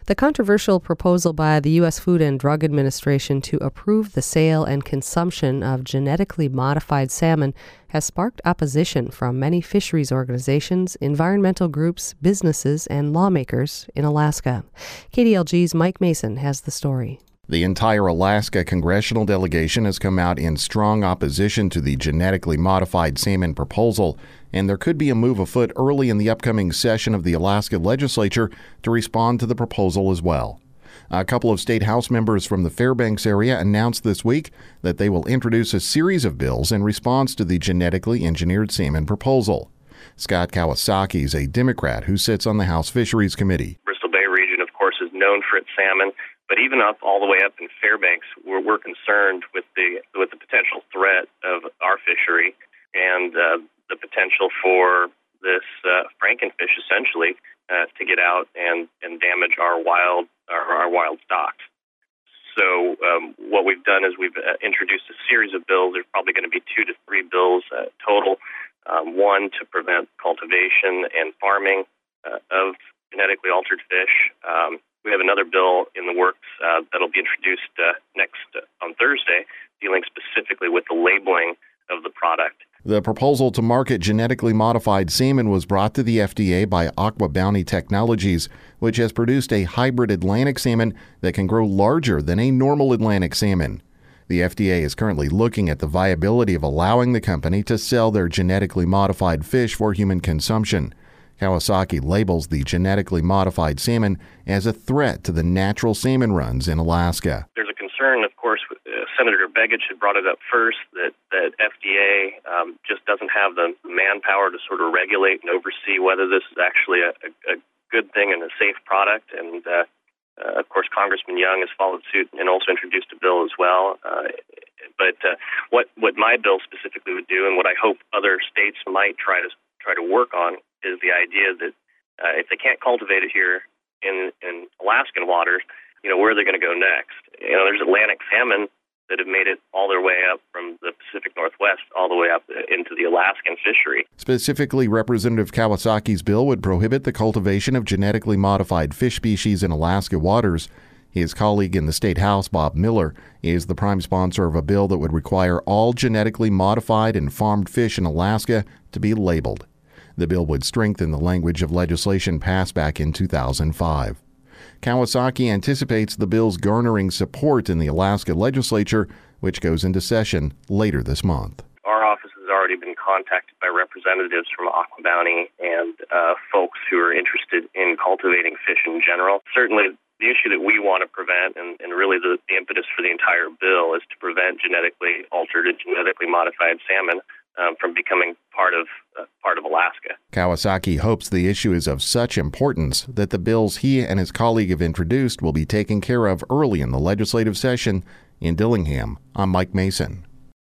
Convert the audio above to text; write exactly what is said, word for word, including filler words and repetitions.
The controversial proposal by the U S Food and Drug Administration to approve the sale and consumption of genetically modified salmon has sparked opposition from many fisheries organizations, environmental groups, businesses, and lawmakers in Alaska. K D L G's Mike Mason has the story. The entire Alaska congressional delegation has come out in strong opposition to the genetically modified salmon proposal, and there could be a move afoot early in the upcoming session of the Alaska legislature to respond to the proposal as well. A couple of state house members from the Fairbanks area announced this week that they will introduce a series of bills in response to the genetically engineered salmon proposal. Scott Kawasaki is a Democrat who sits on the House Fisheries Committee. Bristol Bay region, of course, is known for its salmon. But even up all the way up in Fairbanks, we're, we're concerned with the with the potential threat of our fishery and uh, the potential for this uh, frankenfish, essentially, uh, to get out and, and damage our wild our, our wild stocks. So um, what we've done is we've uh, introduced a series of bills. There's probably going to be two to three bills uh, total. Um, one to prevent cultivation and farming uh, of genetically altered fish. Um, We have another bill in the works uh, that'll be introduced uh, next uh, on Thursday, dealing specifically with the labeling of the product. The proposal to market genetically modified salmon was brought to the F D A by Aqua Bounty Technologies, which has produced a hybrid Atlantic salmon that can grow larger than a normal Atlantic salmon. The F D A is currently looking at the viability of allowing the company to sell their genetically modified fish for human consumption. Kawasaki labels the genetically modified salmon as a threat to the natural salmon runs in Alaska. There's a concern, of course, uh, Senator Begich had brought it up first, that, that F D A um, just doesn't have the manpower to sort of regulate and oversee whether this is actually a, a, a good thing and a safe product. And, uh, uh, of course, Congressman Young has followed suit and also introduced a bill as well. Uh, but uh, what, what my bill specifically would do, and what I hope other states might try to try to work on, is the idea that uh, if they can't cultivate it here in, in Alaskan waters, you know, where are they going to go next? You know, there's Atlantic salmon that have made it all their way up from the Pacific Northwest all the way up into the Alaskan fishery. Specifically, Representative Kawasaki's bill would prohibit the cultivation of genetically modified fish species in Alaska waters. His colleague in the State House, Bob Miller, is the prime sponsor of a bill that would require all genetically modified and farmed fish in Alaska to be labeled. The bill would strengthen the language of legislation passed back in two thousand five. Kawasaki anticipates the bill's garnering support in the Alaska legislature, which goes into session later this month. Our office has already been contacted by representatives from Aqua Bounty and uh, folks who are interested in cultivating fish in general. Certainly, the issue that we want to prevent, and, and really the, the impetus for the entire bill, is to prevent genetically altered and genetically modified salmon Um, from becoming part of uh, part of Alaska. Kawasaki hopes the issue is of such importance that the bills he and his colleague have introduced will be taken care of early in the legislative session in Dillingham. I'm Mike Mason.